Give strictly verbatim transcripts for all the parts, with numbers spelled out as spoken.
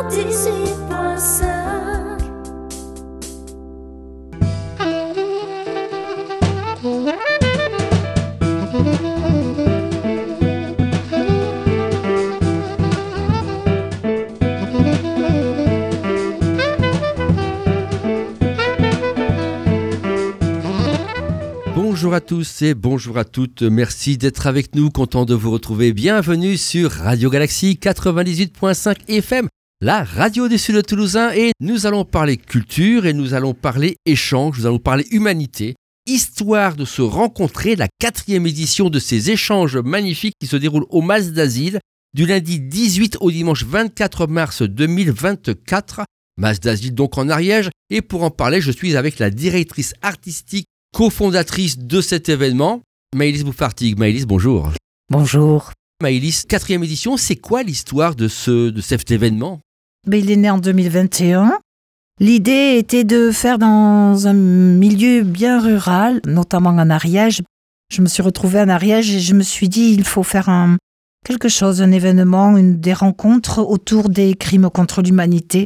quatre-vingt-dix-huit point cinq. Bonjour à tous et bonjour à toutes, merci d'être avec nous, content de vous retrouver, bienvenue sur Radio Galaxie quatre-vingt-dix-huit point cinq F M, la radio du Sud Toulousain, et nous allons parler culture et nous allons parler échange, nous allons parler humanité, histoire de se rencontrer, la quatrième édition de ces échanges magnifiques qui se déroulent au Mas d'Asile du lundi dix-huit au dimanche vingt-quatre mars deux mille vingt-quatre, Mas d'Asile donc en Ariège, et pour en parler je suis avec la directrice artistique cofondatrice de cet événement, Maëlys Bouffartig. Maëlys, bonjour. Bonjour. Maëlys, quatrième édition, c'est quoi l'histoire de, ce, de cet événement ? Ben, il est né en deux mille vingt et un. L'idée était de faire dans un milieu bien rural, notamment en Ariège. Je me suis retrouvée en Ariège et je me suis dit il faut faire un, quelque chose, un événement, une, des rencontres autour des crimes contre l'humanité.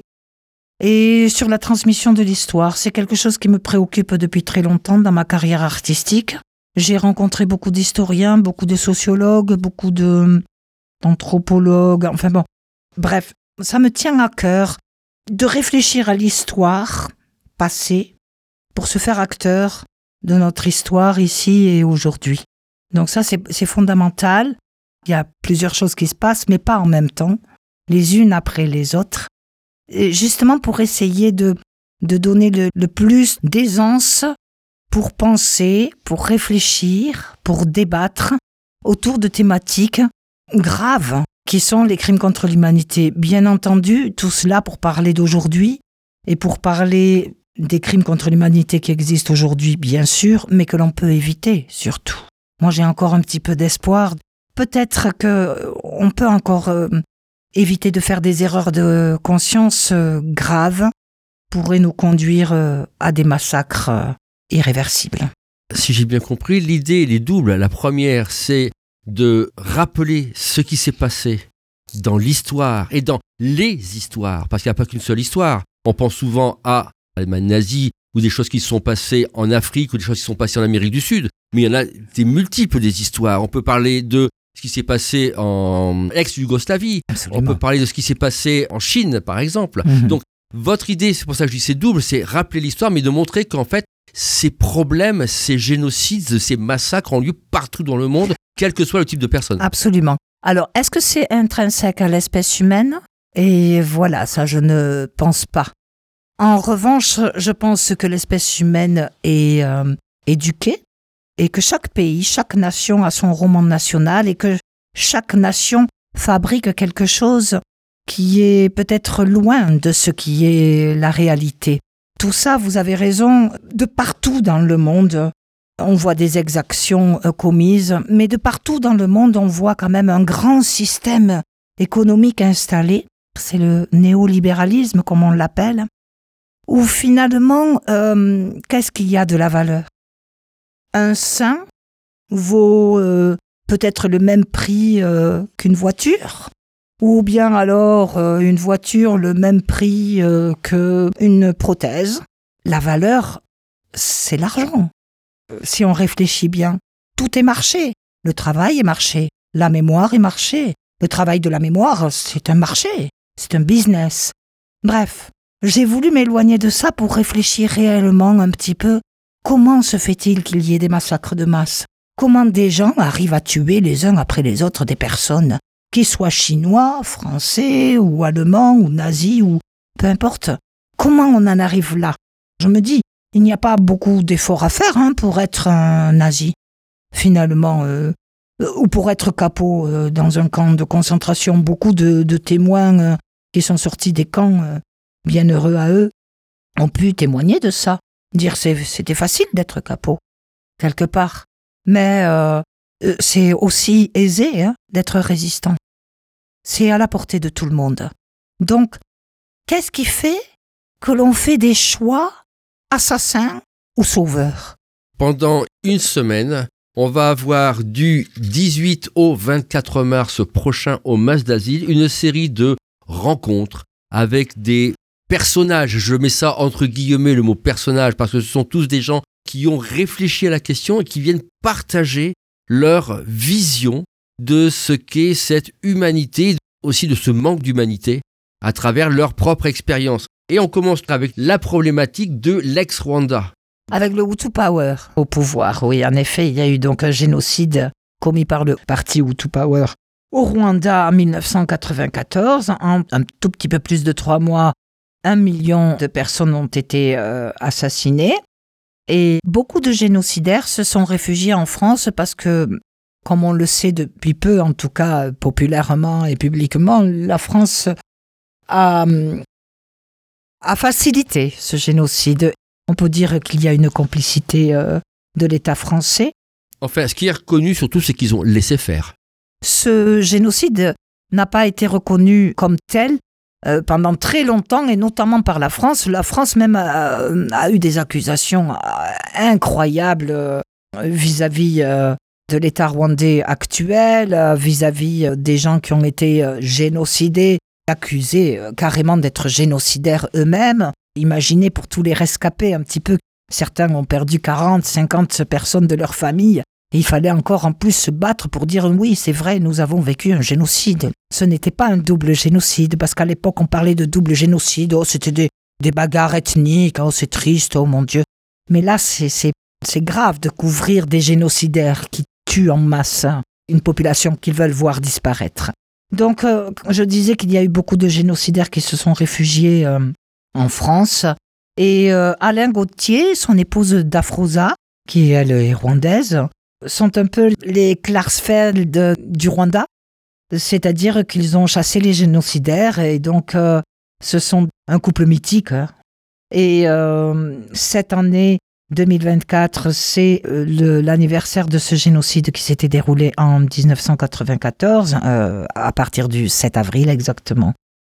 Et sur la transmission de l'histoire, c'est quelque chose qui me préoccupe depuis très longtemps dans ma carrière artistique. J'ai rencontré beaucoup d'historiens, beaucoup de sociologues, beaucoup de, d'anthropologues, enfin bon. Bref, ça me tient à cœur de réfléchir à l'histoire passée pour se faire acteur de notre histoire ici et aujourd'hui. Donc ça, c'est, c'est fondamental. Il y a plusieurs choses qui se passent, mais pas en même temps, les unes après les autres. Et justement pour essayer de, de donner le, le plus d'aisance pour penser, pour réfléchir, pour débattre autour de thématiques graves qui sont les crimes contre l'humanité. Bien entendu, tout cela pour parler d'aujourd'hui et pour parler des crimes contre l'humanité qui existent aujourd'hui, bien sûr, mais que l'on peut éviter surtout. Moi, j'ai encore un petit peu d'espoir. Peut-être qu'on peut encore euh, éviter de faire des erreurs de conscience euh, graves pourrait nous conduire euh, à des massacres euh, irréversibles. Si j'ai bien compris, l'idée elle est double. La première, c'est de rappeler ce qui s'est passé dans l'histoire et dans les histoires, parce qu'il n'y a pas qu'une seule histoire. On pense souvent à l'Allemagne nazie ou des choses qui se sont passées en Afrique ou des choses qui se sont passées en Amérique du Sud, mais il y en a des multiples des histoires. On peut parler de ce qui s'est passé en ex-Yougoslavie. Absolument. On peut parler de ce qui s'est passé en Chine, par exemple. Mmh. Donc, votre idée, c'est pour ça que je dis c'est double, c'est rappeler l'histoire, mais de montrer qu'en fait, ces problèmes, ces génocides, ces massacres ont lieu partout dans le monde, quel que soit le type de personne. Absolument. Alors, est-ce que c'est intrinsèque à l'espèce humaine ? Et voilà, ça, je ne pense pas. En revanche, je pense que l'espèce humaine est euh, éduquée, et que chaque pays, chaque nation a son roman national et que chaque nation fabrique quelque chose qui est peut-être loin de ce qui est la réalité. Tout ça, vous avez raison, de partout dans le monde, on voit des exactions commises, mais de partout dans le monde, on voit quand même un grand système économique installé, c'est le néolibéralisme comme on l'appelle, où finalement, euh, qu'est-ce qu'il y a de la valeur ? Un sein vaut euh, peut-être le même prix euh, qu'une voiture, ou bien alors euh, une voiture le même prix euh, qu'une prothèse. La valeur, c'est l'argent. Si on réfléchit bien, tout est marché. Le travail est marché, la mémoire est marché. Le travail de la mémoire, c'est un marché, c'est un business. Bref, j'ai voulu m'éloigner de ça pour réfléchir réellement un petit peu. Comment se fait-il qu'il y ait des massacres de masse ? Comment des gens arrivent à tuer les uns après les autres des personnes, qu'ils soient chinois, français, ou allemands, ou nazis, ou peu importe. Comment on en arrive là ? Je me dis, il n'y a pas beaucoup d'efforts à faire hein, pour être un nazi, finalement, euh, ou pour être capot euh, dans un camp de concentration. Beaucoup de, de témoins euh, qui sont sortis des camps, euh, bien heureux à eux, ont pu témoigner de ça. Dire c'est, c'était facile d'être capot, quelque part. Mais euh, c'est aussi aisé hein, d'être résistant. C'est à la portée de tout le monde. Donc, qu'est-ce qui fait que l'on fait des choix assassins ou sauveurs ? Pendant une semaine, on va avoir du dix-huit au vingt-quatre mars prochain au Mas d'Asile une série de rencontres, avec des personnages, je mets ça entre guillemets le mot personnage, parce que ce sont tous des gens qui ont réfléchi à la question et qui viennent partager leur vision de ce qu'est cette humanité, aussi de ce manque d'humanité, à travers leur propre expérience. Et on commence avec la problématique de l'ex-Rwanda. Avec le Hutu Power au pouvoir, oui, en effet, il y a eu donc un génocide commis par le parti Hutu Power au Rwanda en dix-neuf cent quatre-vingt-quatorze. En un tout petit peu plus de trois mois, un million de personnes ont été euh, assassinées. Et beaucoup de génocidaires se sont réfugiés en France parce que, comme on le sait depuis peu, en tout cas populairement et publiquement, la France a, a facilité ce génocide. On peut dire qu'il y a une complicité euh, de l'État français. Enfin, ce qui est reconnu surtout, c'est qu'ils ont laissé faire. Ce génocide n'a pas été reconnu comme tel euh, pendant très longtemps, et notamment par la France. La France même a, a eu des accusations euh, incroyables euh, vis-à-vis euh, de l'État rwandais actuel, euh, vis-à-vis euh, des gens qui ont été euh, génocidés, accusés euh, carrément d'être génocidaires eux-mêmes. Imaginez pour tous les rescapés un petit peu, certains ont perdu quarante, cinquante personnes de leur famille. Et il fallait encore en plus se battre pour dire oui, c'est vrai, nous avons vécu un génocide. Ce n'était pas un double génocide, parce qu'à l'époque on parlait de double génocide, oh c'était des, des bagarres ethniques, oh c'est triste, oh mon Dieu. Mais là c'est, c'est, c'est grave de couvrir des génocidaires qui tuent en masse une population qu'ils veulent voir disparaître. Donc euh, je disais qu'il y a eu beaucoup de génocidaires qui se sont réfugiés euh, en France. Et euh, Alain Gauthier, son épouse Dafroza, qui elle est rwandaise, sont un peu les Klarsfeld du Rwanda, c'est-à-dire qu'ils ont chassé les génocidaires et donc euh, ce sont un couple mythique. Hein. Et euh, cette année deux mille vingt-quatre, c'est euh, le, l'anniversaire de ce génocide qui s'était déroulé en dix-neuf cent quatre-vingt-quatorze, euh, à partir du sept avril exactement.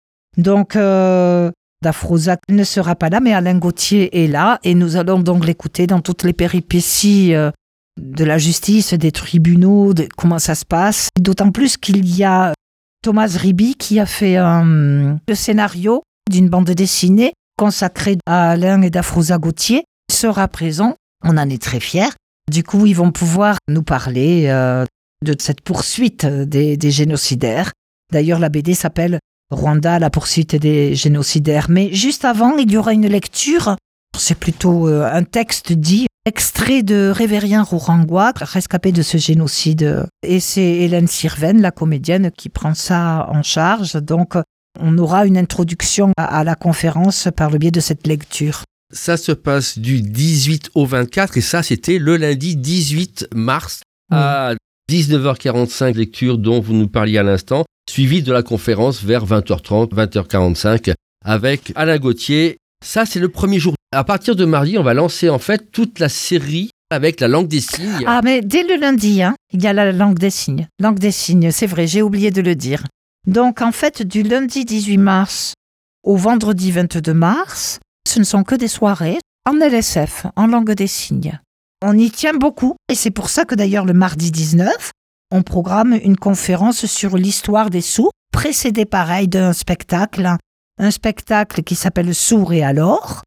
Donc euh, Dafroza ne sera pas là, mais Alain Gauthier est là et nous allons donc l'écouter dans toutes les péripéties euh, de la justice, des tribunaux, de comment ça se passe. D'autant plus qu'il y a Thomas Riby qui a fait un, le scénario d'une bande dessinée consacrée à Alain et Dafroza Gauthier. Il sera présent, on en est très fiers. Du coup, ils vont pouvoir nous parler euh, de cette poursuite des, des génocidaires. D'ailleurs, la B D s'appelle Rwanda, la poursuite des génocidaires. Mais juste avant, il y aura une lecture, c'est plutôt euh, un texte dit, extrait de Révérien Rurangwa, rescapé de ce génocide. Et c'est Hélène Sirven, la comédienne, qui prend ça en charge. Donc, on aura une introduction à, à la conférence par le biais de cette lecture. Ça se passe du dix-huit au vingt-quatre, et ça, c'était le lundi dix-huit mars à dix-neuf heures quarante-cinq, lecture dont vous nous parliez à l'instant, suivi de la conférence vers vingt heures trente, vingt heures quarante-cinq, avec Alain Gauthier. Ça, c'est le premier jour. À partir de mardi, on va lancer en fait toute la série avec la langue des signes. Ah, mais dès le lundi, hein, il y a la langue des signes. Langue des signes, c'est vrai, j'ai oublié de le dire. Donc, en fait, du lundi dix-huit mars au vendredi vingt-deux mars, ce ne sont que des soirées en L S F, en langue des signes. On y tient beaucoup, et c'est pour ça que d'ailleurs le mardi dix-neuf, on programme une conférence sur l'histoire des sourds, précédée pareil d'un spectacle, un spectacle qui s'appelle Sourds et alors,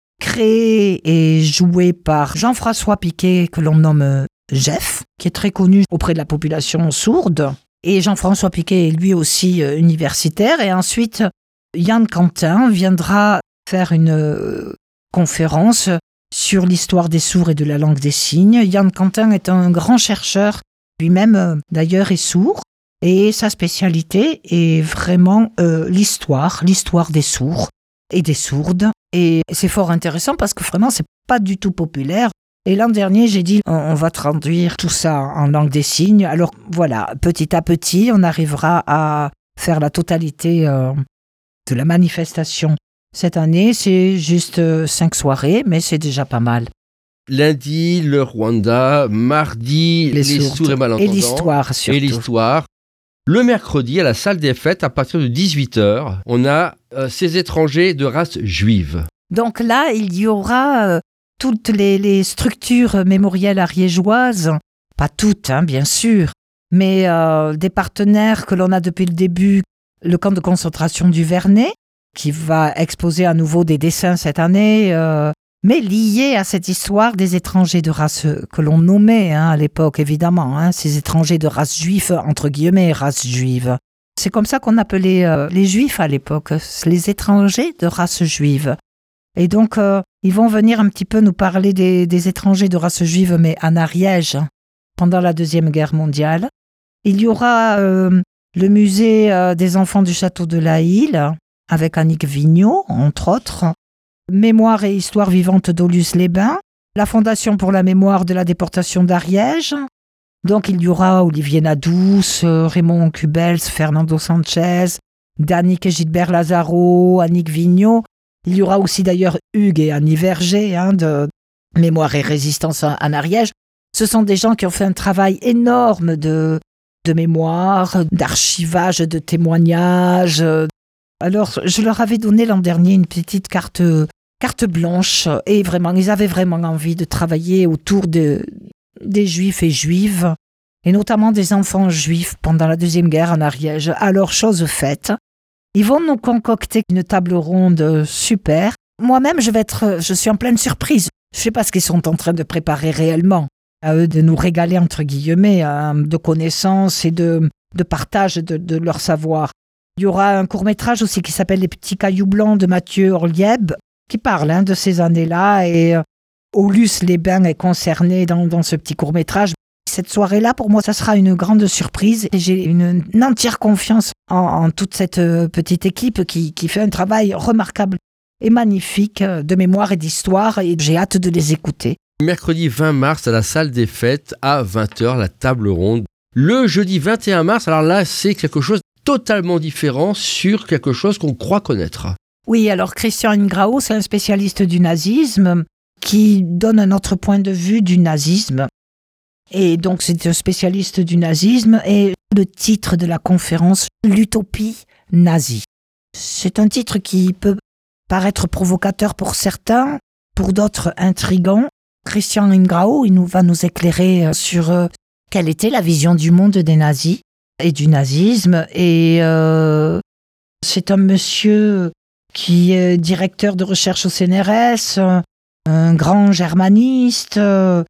créé et joué par Jean-François Piquet, que l'on nomme Jeff, qui est très connu auprès de la population sourde. Et Jean-François Piquet est lui aussi euh, universitaire. Et ensuite, Yann Quentin viendra faire une euh, conférence sur l'histoire des sourds et de la langue des signes. Yann Quentin est un grand chercheur, lui-même euh, d'ailleurs est sourd. Et sa spécialité est vraiment euh, l'histoire, l'histoire des sourds et des sourdes. Et c'est fort intéressant parce que vraiment, c'est pas du tout populaire. Et l'an dernier, j'ai dit, on, on va traduire tout ça en langue des signes. Alors voilà, petit à petit, on arrivera à faire la totalité euh, de la manifestation. Cette année, c'est juste euh, cinq soirées, mais c'est déjà pas mal. Lundi, le Rwanda. Mardi, les, les sourds et malentendants. Et l'histoire, surtout. Et l'histoire. Le mercredi, à la salle des fêtes, à partir de dix-huit heures, on a euh, ces étrangers de race juive. Donc là, il y aura euh, toutes les, les structures mémorielles ariégeoises, pas toutes, hein, bien sûr, mais euh, des partenaires que l'on a depuis le début, le camp de concentration du Vernet, qui va exposer à nouveau des dessins cette année, euh, mais liés à cette histoire des étrangers de race que l'on nommait hein, à l'époque, évidemment, hein, ces étrangers de race juive, entre guillemets, race juive. C'est comme ça qu'on appelait euh, les juifs à l'époque, les étrangers de race juive. Et donc, euh, ils vont venir un petit peu nous parler des, des étrangers de race juive, mais en Ariège, pendant la Deuxième Guerre mondiale. Il y aura euh, le musée euh, des enfants du château de la Île, avec Annick Vigneault, entre autres. Mémoire et histoire vivante d'Aulus-les-Bains. La Fondation pour la mémoire de la déportation d'Ariège. Donc, il y aura Olivier Nadouce, Raymond Cubels, Fernando Sanchez, Danick et Gilbert Lazaro, Annick Vigneault. Il y aura aussi d'ailleurs Hugues et Annie Verger hein, de Mémoire et résistance en Ariège. Ce sont des gens qui ont fait un travail énorme de, de mémoire, d'archivage, de témoignages. Alors, je leur avais donné l'an dernier une petite carte, carte blanche et vraiment, ils avaient vraiment envie de travailler autour de, des Juifs et Juives, et notamment des enfants juifs pendant la Deuxième Guerre en Ariège. Alors, chose faite, ils vont nous concocter une table ronde super. Moi-même, je vais être, je suis en pleine surprise. Je ne sais pas ce qu'ils sont en train de préparer réellement. À eux de nous régaler, entre guillemets, hein, de connaissances et de, de partage de, de leur savoir. Il y aura un court-métrage aussi qui s'appelle « Les petits cailloux blancs » de Mathieu Orlieb, qui parle hein, de ces années-là. Et euh, Aulus-les-Bains est concerné dans, dans ce petit court-métrage. Cette soirée-là, pour moi, ça sera une grande surprise. Et j'ai une, une entière confiance en, en toute cette euh, petite équipe qui, qui fait un travail remarquable et magnifique de mémoire et d'histoire. Et j'ai hâte de les écouter. Mercredi vingt mars à la salle des fêtes à vingt heures, la table ronde. Le jeudi vingt et un mars, alors là, c'est quelque chose de totalement différent sur quelque chose qu'on croit connaître. Oui, alors Christian Ingrao, c'est un spécialiste du nazisme qui donne un autre point de vue du nazisme. Et donc, c'est un spécialiste du nazisme et le titre de la conférence, l'utopie nazie. C'est un titre qui peut paraître provocateur pour certains, pour d'autres intrigant. Christian Ingrao, il nous va nous éclairer sur euh, quelle était la vision du monde des nazis et du nazisme. Et euh, c'est un monsieur qui est directeur de recherche au C N R S, un grand germaniste. Euh,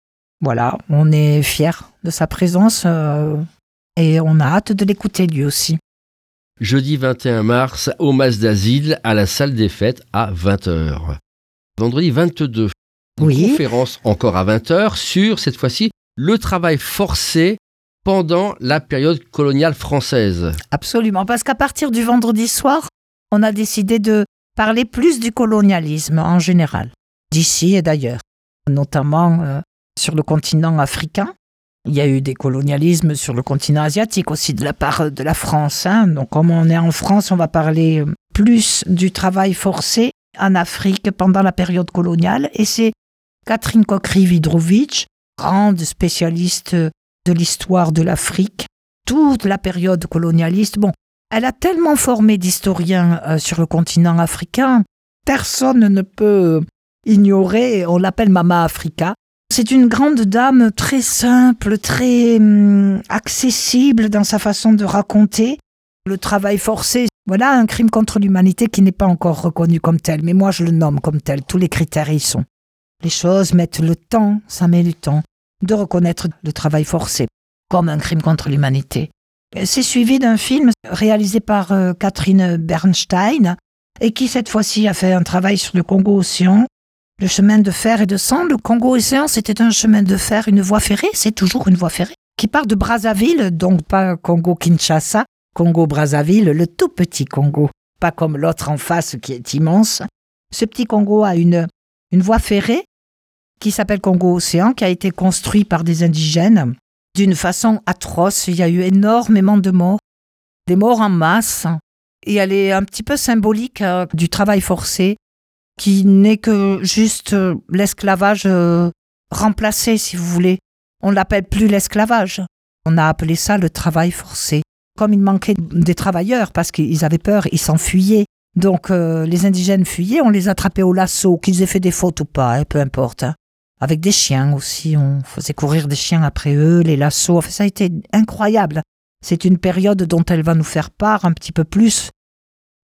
voilà, on est fiers de sa présence euh, et on a hâte de l'écouter lui aussi. Jeudi vingt et un mars, au Mas d'Asile, à la salle des fêtes à vingt heures. Vendredi vingt-deux. Une oui. conférence encore à vingt heures sur, cette fois-ci, le travail forcé pendant la période coloniale française. Absolument, parce qu'à partir du vendredi soir, on a décidé de parler plus du colonialisme en général, d'ici et d'ailleurs, notamment euh, sur le continent africain. Il y a eu des colonialismes sur le continent asiatique aussi de la part de la France. Hein. Donc comme on est en France, on va parler plus du travail forcé en Afrique pendant la période coloniale. Et c'est Catherine Kokhry-Vidrovitch, grande spécialiste de l'histoire de l'Afrique, toute la période colonialiste. Bon, elle a tellement formé d'historiens euh, sur le continent africain, personne ne peut ignorer, on l'appelle Mama Africa. C'est une grande dame très simple, très hum, accessible dans sa façon de raconter. Le travail forcé, voilà un crime contre l'humanité qui n'est pas encore reconnu comme tel, mais moi je le nomme comme tel, tous les critères y sont. Les choses mettent le temps, ça met du temps, de reconnaître le travail forcé comme un crime contre l'humanité. C'est suivi d'un film réalisé par euh, Catherine Bernstein et qui cette fois-ci a fait un travail sur le Congo-Océan, le chemin de fer et de sang. Le Congo-Océan, c'était un chemin de fer, une voie ferrée, c'est toujours une voie ferrée, qui part de Brazzaville, donc pas Congo-Kinshasa, Congo-Brazzaville, le tout petit Congo, pas comme l'autre en face qui est immense. Ce petit Congo a une, une voie ferrée qui s'appelle Congo-Océan, qui a été construit par des indigènes d'une façon atroce. Il y a eu énormément de morts, des morts en masse, et elle est un petit peu symbolique euh, du travail forcé, qui n'est que juste euh, l'esclavage euh, remplacé, si vous voulez. On ne l'appelle plus l'esclavage, on a appelé ça le travail forcé. Comme il manquait des travailleurs, parce qu'ils avaient peur, ils s'enfuyaient. Donc euh, les indigènes fuyaient, on les attrapait au lasso, qu'ils aient fait des fautes ou pas, hein, peu importe. Hein. Avec des chiens aussi, on faisait courir des chiens après eux, les lassos, enfin, ça a été incroyable. C'est une période dont elle va nous faire part un petit peu plus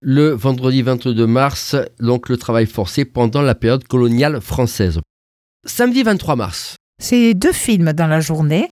Le vendredi vingt-deux mars, donc le travail forcé pendant la période coloniale française. Samedi vingt-trois mars. C'est deux films dans la journée.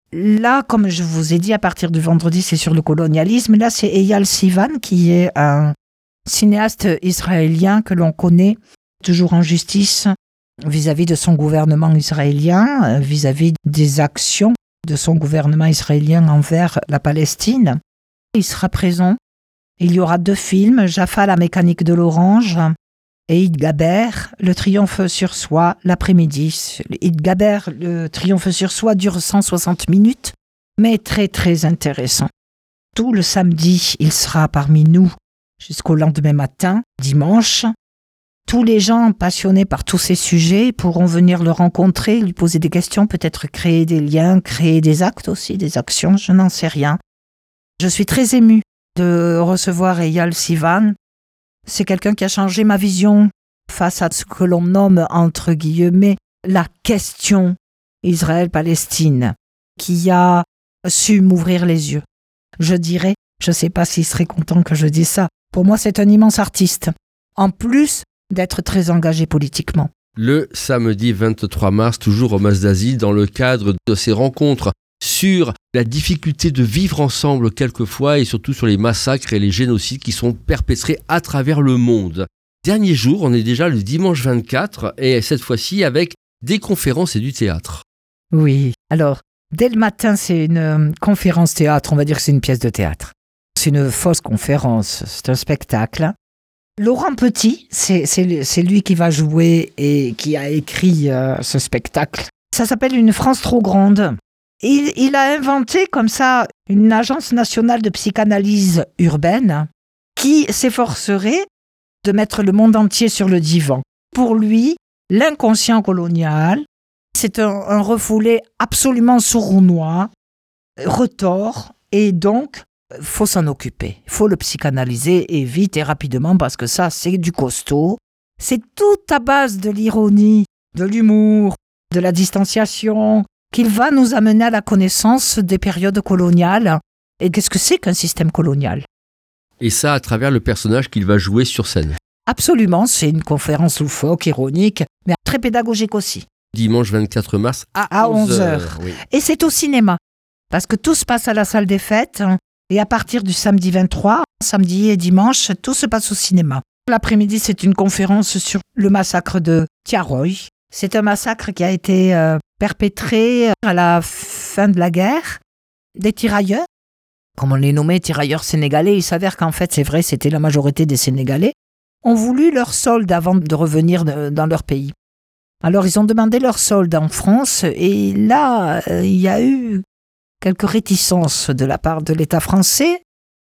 Là, comme je vous ai dit, à partir du vendredi, c'est sur le colonialisme. Là, c'est Eyal Sivan, qui est un cinéaste israélien que l'on connaît, toujours en justice vis-à-vis de son gouvernement israélien, vis-à-vis des actions de son gouvernement israélien envers la Palestine. Il sera présent. Il y aura deux films, Jaffa, la mécanique de l'orange, et Id Gaber, le triomphe sur soi, l'après-midi. Id Gaber, le triomphe sur soi, dure cent soixante minutes, mais très très intéressant. Tout le samedi, il sera parmi nous jusqu'au lendemain matin, dimanche. Tous les gens passionnés par tous ces sujets pourront venir le rencontrer, lui poser des questions, peut-être créer des liens, créer des actes aussi, des actions, je n'en sais rien. Je suis très émue de recevoir Eyal Sivan. C'est quelqu'un qui a changé ma vision face à ce que l'on nomme, entre guillemets, la question Israël-Palestine, qui a su m'ouvrir les yeux. Je dirais, je ne sais pas s'il serait content que je dise ça, pour moi c'est un immense artiste, en plus d'être très engagé politiquement. Le samedi vingt-trois mars, toujours au Mas d'Asile, dans le cadre de ces rencontres sur la difficulté de vivre ensemble quelquefois et surtout sur les massacres et les génocides qui sont perpétrés à travers le monde. Dernier jour, on est déjà le dimanche vingt-quatre et cette fois-ci avec des conférences et du théâtre. Oui, alors dès le matin c'est une conférence théâtre, on va dire que c'est une pièce de théâtre. C'est une fausse conférence, c'est un spectacle. Laurent Petit, c'est, c'est, c'est lui qui va jouer et qui a écrit euh, ce spectacle. Ça s'appelle Une France trop grande. Il, il a inventé comme ça une agence nationale de psychanalyse urbaine qui s'efforcerait de mettre le monde entier sur le divan. Pour lui, l'inconscient colonial, c'est un, un refoulé absolument sournois, retors, et donc, il faut s'en occuper. Il faut le psychanalyser, et vite et rapidement, parce que ça, c'est du costaud. C'est tout à base de l'ironie, de l'humour, de la distanciation, qu'il va nous amener à la connaissance des périodes coloniales. Et qu'est-ce que c'est qu'un système colonial ? Et ça à travers le personnage qu'il va jouer sur scène. Absolument, c'est une conférence loufoque, ironique, mais très pédagogique aussi. Dimanche vingt-quatre mars à, à onze heures. Oui. Et c'est au cinéma, parce que tout se passe à la salle des fêtes, et à partir du samedi vingt-trois, samedi et dimanche, tout se passe au cinéma. L'après-midi, c'est une conférence sur le massacre de Tiaroy. C'est un massacre qui a été euh, perpétré à la fin de la guerre. Des tirailleurs, comme on les nommait, tirailleurs sénégalais, il s'avère qu'en fait, c'est vrai, c'était la majorité des Sénégalais, ont voulu leur solde avant de revenir de, dans leur pays. Alors, ils ont demandé leur solde en France, et là, euh, il y a eu quelques réticences de la part de l'État français.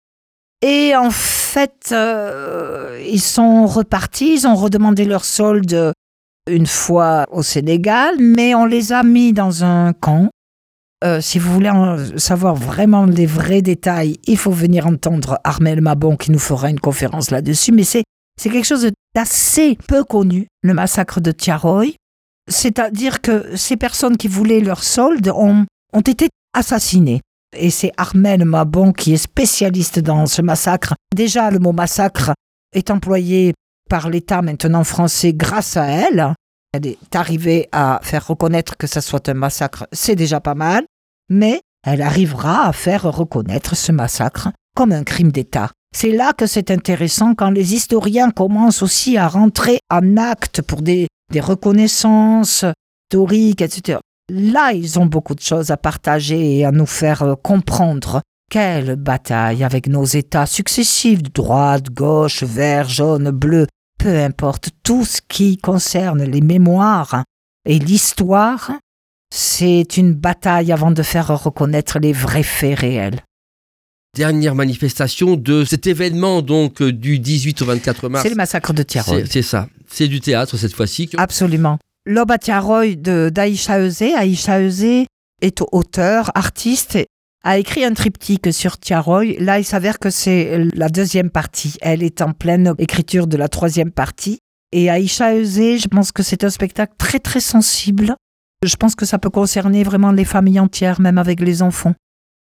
Et en fait, euh, ils sont repartis, ils ont redemandé leur solde une fois au Sénégal, mais on les a mis dans un camp. Euh, si vous voulez en savoir vraiment les vrais détails, il faut venir entendre Armel Mabon qui nous fera une conférence là-dessus. Mais c'est, c'est quelque chose d'assez peu connu, le massacre de Tiaroy. C'est-à-dire que ces personnes qui voulaient leur solde ont, ont été assassinées. Et c'est Armel Mabon qui est spécialiste dans ce massacre. Déjà, le mot massacre est employé par l'État maintenant français grâce à elle. Elle est arrivée à faire reconnaître que ça soit un massacre, c'est déjà pas mal, mais elle arrivera à faire reconnaître ce massacre comme un crime d'État. C'est là que c'est intéressant quand les historiens commencent aussi à rentrer en acte pour des, des reconnaissances historiques, et cetera. Là, ils ont beaucoup de choses à partager et à nous faire comprendre. Quelle bataille avec nos États successifs, de droite, gauche, vert, jaune, bleu, peu importe, tout ce qui concerne les mémoires et l'histoire, c'est une bataille avant de faire reconnaître les vrais faits réels. Dernière manifestation de cet événement donc du dix-huit au vingt-quatre mars. C'est le massacre de Tiaroy. C'est, c'est ça, c'est du théâtre cette fois-ci. Absolument. L'aube à Tiaroy de, d'Aïcha Euzé. Aïcha Euzé est auteur, artiste, a écrit un triptyque sur Tiaroy. Là, il s'avère que c'est la deuxième partie. Elle est en pleine écriture de la troisième partie. Et Aïcha Euzé, je pense que c'est un spectacle très très sensible. Je pense que ça peut concerner vraiment les familles entières, même avec les enfants.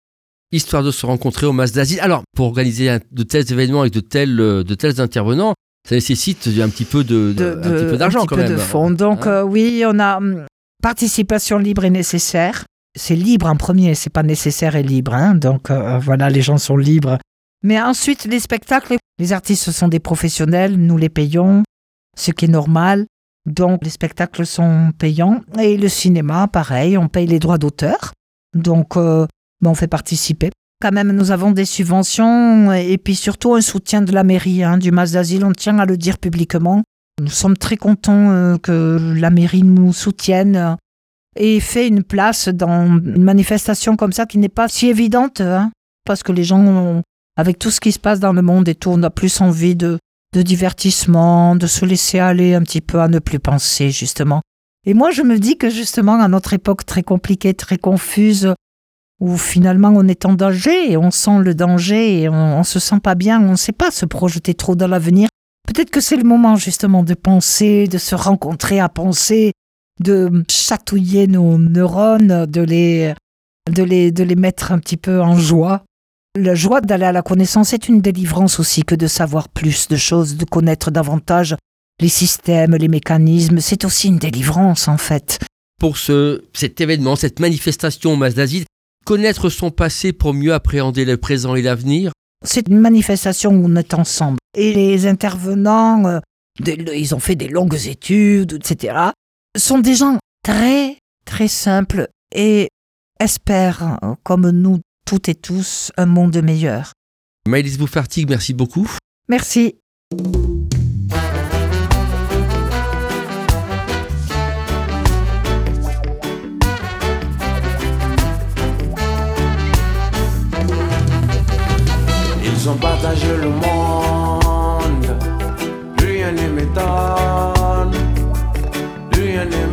histoire de se rencontrer au Mas d'Asile. Alors, pour organiser un, de tels événements avec de tels, de tels intervenants, ça nécessite un petit peu, de, de, de, un petit peu d'argent un petit quand peu même. De fonds. Donc hein euh, oui, on a hum, participation libre et nécessaire. C'est libre en premier, c'est pas nécessaire et libre. Hein, donc euh, voilà, les gens sont libres. Mais ensuite, les spectacles, les artistes sont des professionnels, nous les payons, ce qui est normal. Donc les spectacles sont payants. Et le cinéma, pareil, on paye les droits d'auteur. Donc euh, ben, on fait participer. Quand même, nous avons des subventions et puis surtout un soutien de la mairie hein, du Mas d'Asile. On tient à le dire publiquement. Nous sommes très contents euh, que la mairie nous soutienne euh, et fait une place dans une manifestation comme ça qui n'est pas si évidente. Hein, parce que les gens, ont, avec tout ce qui se passe dans le monde et tout, on a plus envie de, de divertissement, de se laisser aller un petit peu à ne plus penser, justement. Et moi, je me dis que justement, à notre époque très compliquée, très confuse, où finalement on est en danger et on sent le danger et on ne se sent pas bien, on ne sait pas se projeter trop dans l'avenir. Peut-être que c'est le moment justement de penser, de se rencontrer à penser, de chatouiller nos neurones, de les, de les, de les mettre un petit peu en joie. La joie d'aller à la connaissance est une délivrance aussi que de savoir plus de choses, de connaître davantage les systèmes, les mécanismes. C'est aussi une délivrance en fait. Pour ce, cet événement, cette manifestation au Mas d'Asile, connaître son passé pour mieux appréhender le présent et l'avenir. C'est une manifestation où on est ensemble. Et les intervenants, euh, des, ils ont fait des longues études, et cetera, sont des gens très, très simples et espèrent, comme nous toutes et tous, un monde meilleur. Maëlys Bouffartig, merci beaucoup. Merci. Ils ont partagé le monde, rien ne m'étonne, rien ne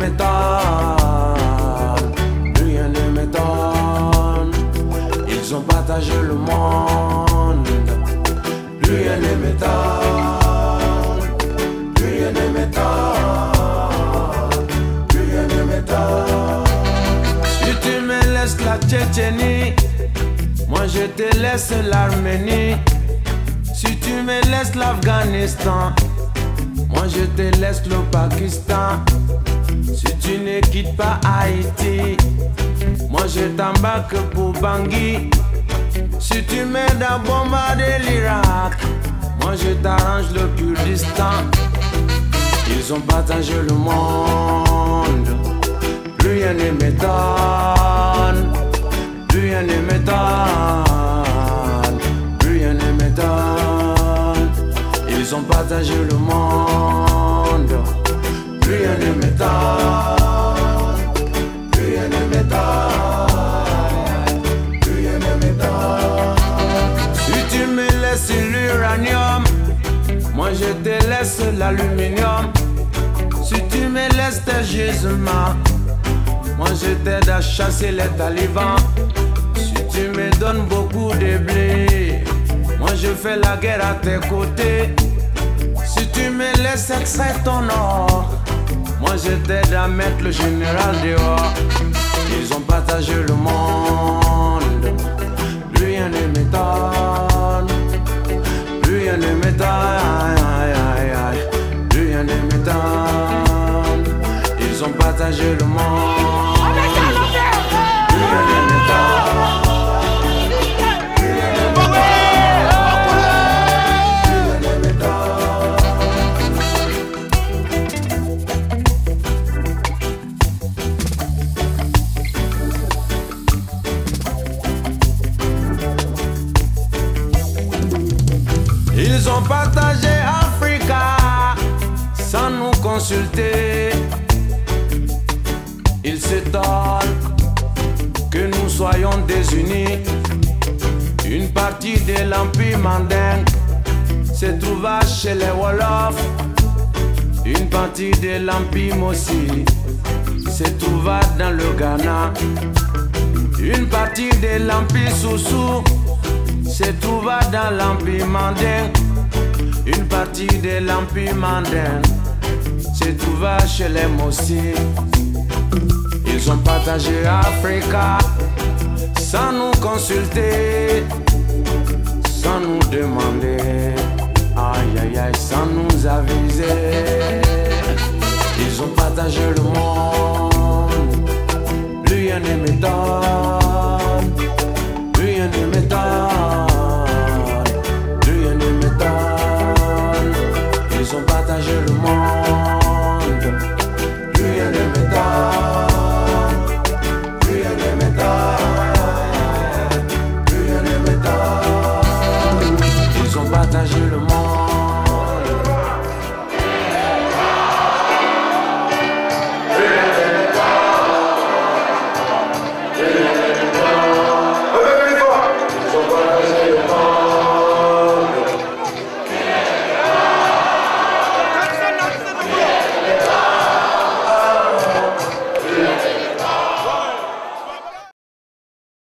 m'étonne, rien ne m'étonne. Ils ont partagé le monde, rien ne m'étonne, rien ne m'étonne, rien ne m'étonne. Si tu me laisses la Tchétchénie, moi je te laisse l'Arménie. Si tu me laisses l'Afghanistan, moi je te laisse le Pakistan. Si tu ne quittes pas Haïti, moi je t'embarque pour Bangui. Si tu m'aides à bombarder l'Irak, moi je t'arrange le Kurdistan. Ils ont partagé le monde, plus rien ne m'étonne. Rien ne m'étonne, rien ne m'étonne. Ils ont partagé le monde. Rien ne m'étonne, rien ne m'étonne, rien ne m'étonne. Si tu me laisses l'uranium, moi je te laisse l'aluminium. Si tu me laisses tes gisements, moi je t'aide à chasser les talibans. Tu me donnes beaucoup de blé, moi je fais la guerre à tes côtés. Si tu me laisses extraire ton or, moi je t'aide à mettre le général dehors. Ils ont partagé le monde, rien ne m'étonne, rien ne m'étonne, rien ne m'étonne. Ils ont partagé le monde, rien ne m'étonne. Ils ont partagé Africa sans nous consulter. Ils s'étonnent que nous soyons désunis. Une partie de l'Empire mandingue se trouva chez les Wolofs. Une partie de l'Empire Mossi se trouva dans le Ghana. Une partie de l'Empire Soussou se trouva dans l'Empire mandingue. Une partie de l'Empire mandingue se trouva chez les Mossi. Ils ont partagé Africa sans nous consulter, sans nous demander, aïe aïe aïe, sans nous aviser. Ils ont partagé le monde, rien ne m'étonne, rien ne m'étonne.